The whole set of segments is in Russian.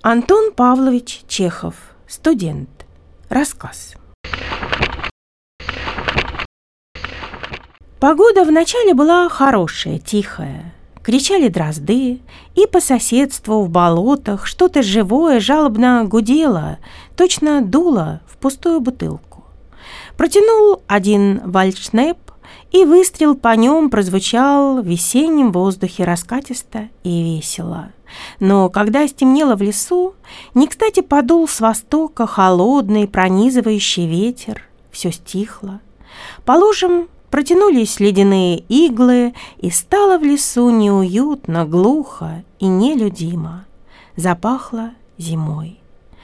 Антон Павлович Чехов. Студент. Рассказ. Погода вначале была хорошая, тихая. Кричали дрозды, и по соседству в болотах что-то живое жалобно гудело, точно дуло в пустую бутылку. Протянул один вальдшнеп, и выстрел по нем прозвучал в весеннем воздухе раскатисто и весело. Но когда стемнело в лесу, не кстати подул с востока холодный пронизывающий ветер, все стихло. По лужам протянулись ледяные иглы, и стало в лесу неуютно, глухо и нелюдимо. Запахло зимой.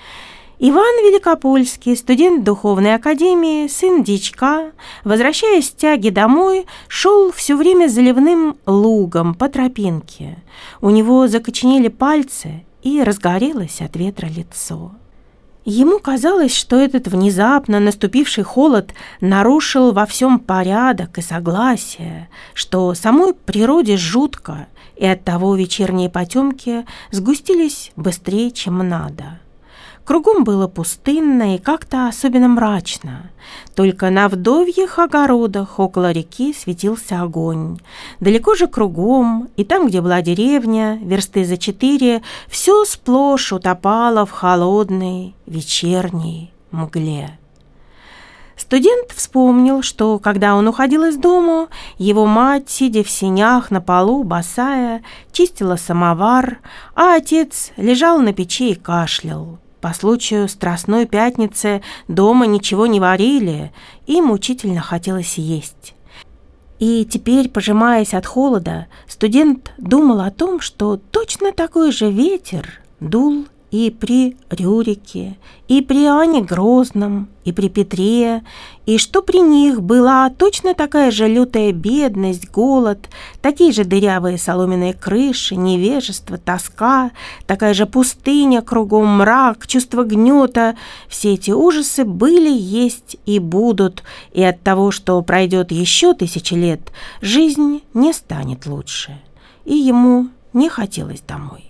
Иван Великопольский, студент духовной академии, сын дьячка, возвращаясь с тяги домой, шел все время заливным лугом по тропинке. У него закоченели пальцы, и разгорелось от ветра лицо. Ему казалось, что этот внезапно наступивший холод нарушил во всем порядок и согласие, что самой природе жутко, и оттого вечерние потемки сгустились быстрее, чем надо. Кругом было пустынно и как-то особенно мрачно. Только на вдовьих огородах около реки светился огонь. Далеко же кругом, и там, где была деревня, версты за 4, все сплошь утопало в холодной вечерней мгле. Студент вспомнил, что, когда он уходил из дому, его мать, сидя в сенях на полу, босая, чистила самовар, а отец лежал на печи и кашлял. По случаю Страстной Пятницы дома ничего не варили, и мучительно хотелось есть. И теперь, пожимаясь от холода, студент думал о том, что точно такой же ветер дул и при Рюрике, и при Иоанне Грозном, и при Петре, и что при них была точно такая же лютая бедность, голод, такие же дырявые соломенные крыши, невежество, тоска, такая же пустыня, кругом мрак, чувство гнета. Все эти ужасы были, есть и будут, и от того, что пройдет еще 1000 лет, жизнь не станет лучше, и ему не хотелось домой.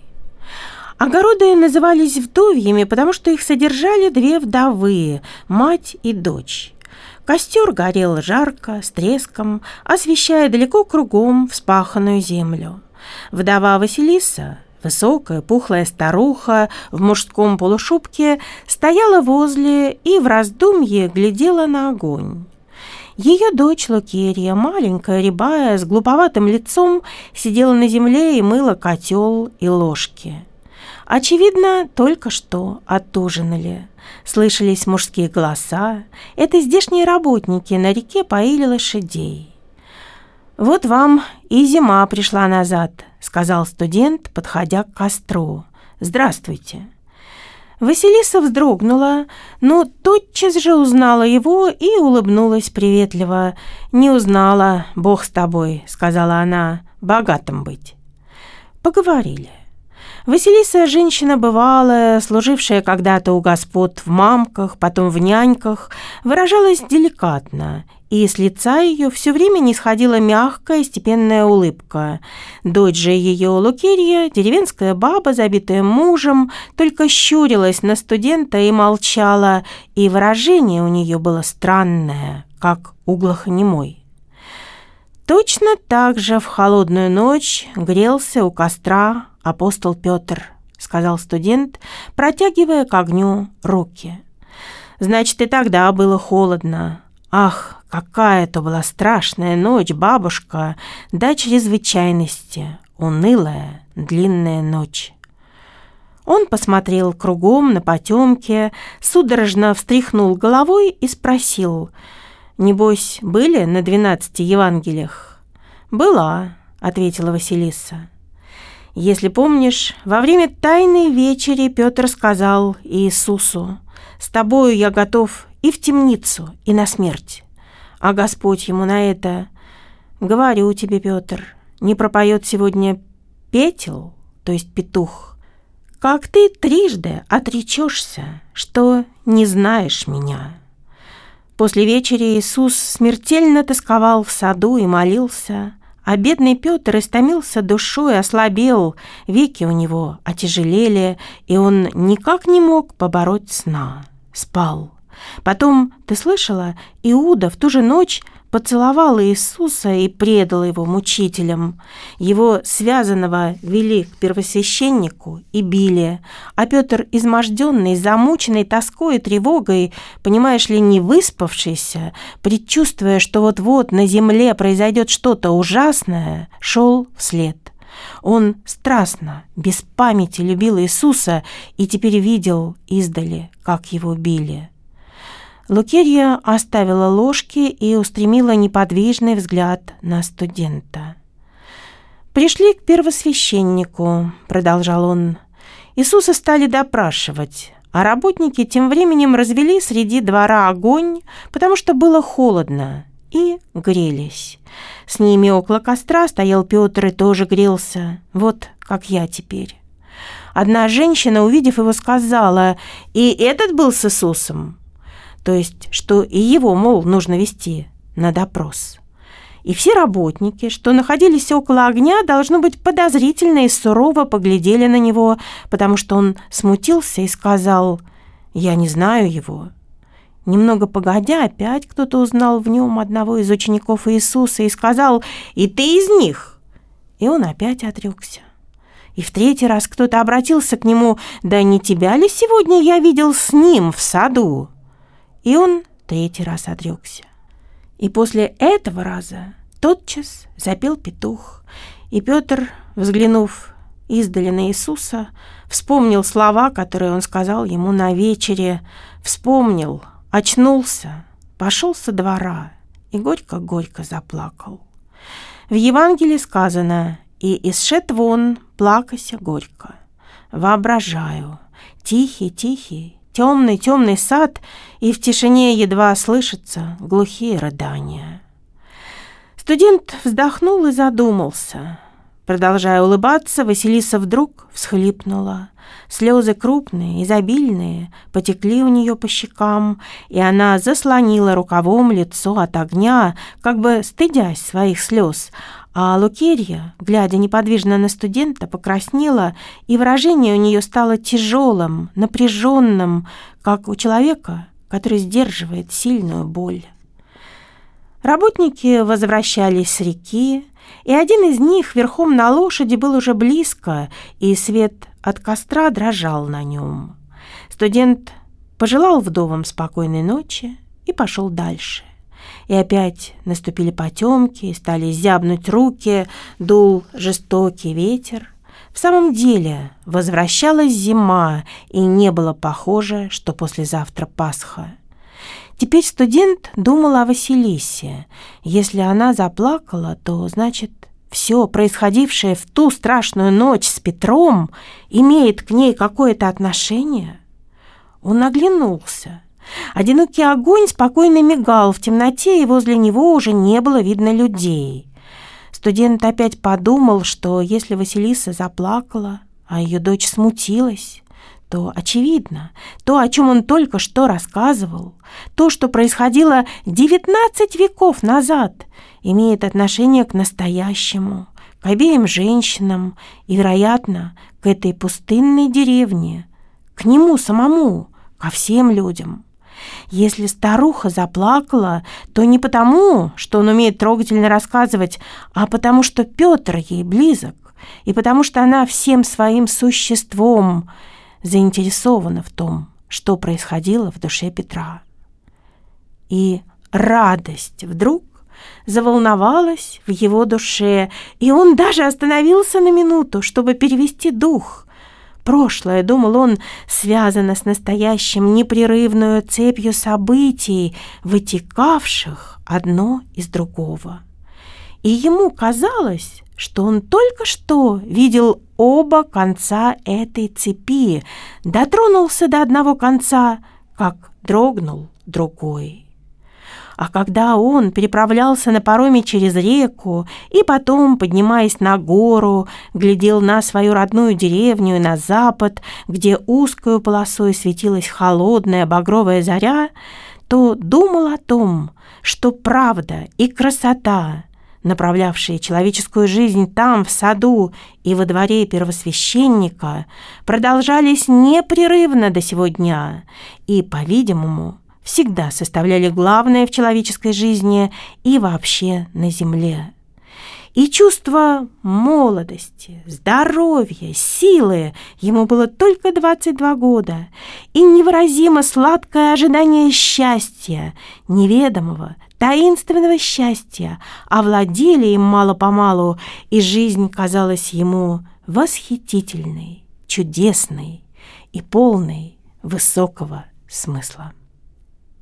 Огороды назывались вдовьями, потому что их содержали 2 вдовы, мать и дочь. Костер горел жарко, с треском, освещая далеко кругом вспаханную землю. Вдова Василиса, высокая, пухлая старуха в мужском полушубке, стояла возле и в раздумье глядела на огонь. Ее дочь Лукерья, маленькая, рябая, с глуповатым лицом, сидела на земле и мыла котел и ложки. Очевидно, только что отужинали. Слышались мужские голоса. Это здешние работники на реке поили лошадей. «Вот вам и зима пришла назад», — сказал студент, подходя к костру. «Здравствуйте». Василиса вздрогнула, но тотчас же узнала его и улыбнулась приветливо. «Не узнала, Бог с тобой», — сказала она, — «богатым быть». Поговорили. Василиса – женщина бывалая, служившая когда-то у господ в мамках, потом в няньках, выражалась деликатно, и с лица ее все время не сходила мягкая степенная улыбка. Дочь же ее, Лукерья, деревенская баба, забитая мужем, только щурилась на студента и молчала, и выражение у нее было странное, как у глухонемой. Точно так же в холодную ночь грелся у костра апостол Петр, сказал студент, протягивая к огню руки. Значит, и тогда было холодно. Ах, какая это была страшная ночь, бабушка, до чрезвычайности, унылая, длинная ночь. Он посмотрел кругом на потемки, судорожно встряхнул головой и спросил: «Небось, были на 12 Евангелиях?» «Была», — ответила Василиса. «Если помнишь, во время Тайной вечери Петр сказал Иисусу: „С тобою я готов и в темницу, и на смерть“. А Господь ему на это: „Говорю тебе, Петр, не пропоет сегодня петел, то есть петух, как ты 3 отречешься, что не знаешь меня“». После вечери Иисус смертельно тосковал в саду и молился, А бедный Петр истомился душой, ослабел, веки у него отяжелели, и он никак не мог побороть сна. Спал. Потом, ты слышала, Иуда в ту же ночь поцеловал Иисуса и предал его мучителям. Его связанного вели к первосвященнику и били, а Петр, изможденный, замученный тоской и тревогой, понимаешь ли, не выспавшийся, предчувствуя, что вот-вот на земле произойдет что-то ужасное, шел вслед. Он страстно, без памяти любил Иисуса и теперь видел издали, как его били. Лукерья оставила ложки и устремила неподвижный взгляд на студента. «Пришли к первосвященнику», — продолжал он. «Иисуса стали допрашивать, а работники тем временем развели среди двора огонь, потому что было холодно, и грелись. С ними около костра стоял Петр и тоже грелся, вот как я теперь. Одна женщина, увидев его, сказала: «И этот был с Иисусом?» То есть, что и его, мол, нужно вести на допрос. И все работники, что находились около огня, должно быть, подозрительно и сурово поглядели на него, потому что он смутился и сказал: «Я не знаю его». Немного погодя, опять кто-то узнал в нем одного из учеников Иисуса и сказал: «И ты из них». И он опять отрекся. И в третий раз кто-то обратился к нему: «Да не тебя ли сегодня я видел с ним в саду?» И он третий раз отрекся. И после этого раза тотчас запел петух, и Петр, взглянув издали на Иисуса, вспомнил слова, которые он сказал ему на вечере, вспомнил, очнулся, пошел со двора и горько-горько заплакал. В Евангелии сказано: «И исшед вон, плакася горько». Воображаю, тихий, темный сад, и в тишине едва слышатся глухие рыдания. Студент вздохнул и задумался. Продолжая улыбаться, Василиса вдруг всхлипнула. Слезы крупные, изобильные, потекли у нее по щекам, и она заслонила рукавом лицо от огня, как бы стыдясь своих слез. А Лукерья, глядя неподвижно на студента, покраснела, и выражение у нее стало тяжелым, напряженным, как у человека, который сдерживает сильную боль. Работники возвращались с реки, и один из них верхом на лошади был уже близко, и свет от костра дрожал на нем. Студент пожелал вдовам спокойной ночи и пошел дальше. И опять наступили потемки, стали зябнуть руки, дул жестокий ветер. В самом деле возвращалась зима, и не было похоже, что послезавтра Пасха. Теперь студент думал о Василисе. Если она заплакала, то, значит, все происходившее в ту страшную ночь с Петром имеет к ней какое-то отношение. Он оглянулся. Одинокий огонь спокойно мигал в темноте, и возле него уже не было видно людей. Студент опять подумал, что если Василиса заплакала, а ее дочь смутилась, то, очевидно, то, о чем он только что рассказывал, то, что происходило 19 веков назад, имеет отношение к настоящему, к обеим женщинам и, вероятно, к этой пустынной деревне, к нему самому, ко всем людям. Если старуха заплакала, то не потому, что он умеет трогательно рассказывать, а потому что Петр ей близок, и потому что она всем своим существом заинтересована в том, что происходило в душе Петра. И радость вдруг заволновалась в его душе, и он даже остановился на минуту, чтобы перевести дух. Прошлое, думал он, связано с настоящим непрерывную цепью событий, вытекавших одно из другого. И ему казалось, что он только что видел оба конца этой цепи, дотронулся до одного конца, как дрогнул другой. А когда он переправлялся на пароме через реку и потом, поднимаясь на гору, глядел на свою родную деревню и на запад, где узкою полосой светилась холодная багровая заря, то думал о том, что правда и красота направлявшие человеческую жизнь там, в саду и во дворе первосвященника, продолжались непрерывно до сего дня и, по-видимому, всегда составляли главное в человеческой жизни и вообще на земле. И чувство молодости, здоровья, силы, ему было только 22 года, и невыразимо сладкое ожидание счастья, неведомого, таинственного счастья, овладели им мало-помалу, и жизнь казалась ему восхитительной, чудесной и полной высокого смысла.